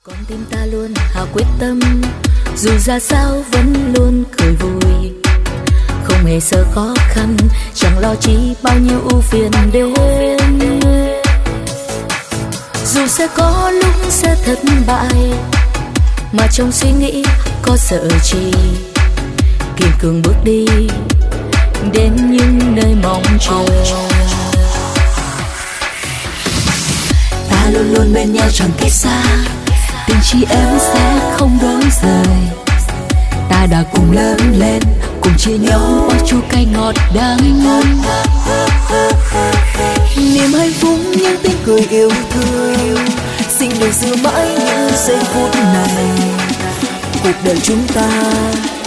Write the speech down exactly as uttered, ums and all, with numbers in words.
Con tim ta luôn hạ quyết tâm, dù ra sao vẫn luôn cười vui, không hề sợ khó khăn, chẳng lo chi bao nhiêu ưu phiền đến. Dù sẽ có lúc sẽ thất bại, mà trong suy nghĩ có sợ chi, kiên cường bước đi đến những nơi mong chờ. Ta luôn luôn bên nhau chẳng cách xa, tình chị em sẽ không đổi rời. Ta đã cùng lớn lên, cùng chia nhau bao chua cay ngọt đắng. Niềm hạnh phúc những tiếng cười yêu thương, xin đừng giữ mãi những giây phút này. Cuộc đời chúng ta